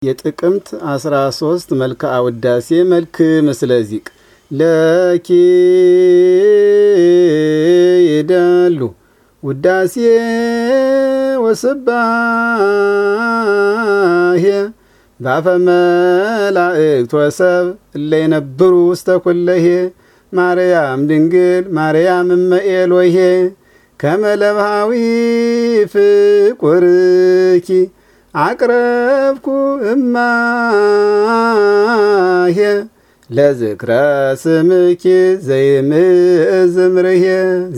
የጥቅምት 13 መልክዓ ውዳሴ መልክ ምስለ ዚቅ ለኪ ይደሉ ውዳሴ ወስባሄ ባፈ መላእክት ወሰብ እለ ይነብሩ ውስተ ኩለሄ ማርያም ድንግል ማርያም እመ ኤሎሄ ከመ ለብሃዊ ፍቁርኪ አቅረብኩ እማሄ ለዝክረ ስምኪ ዘይምእዝምርሄ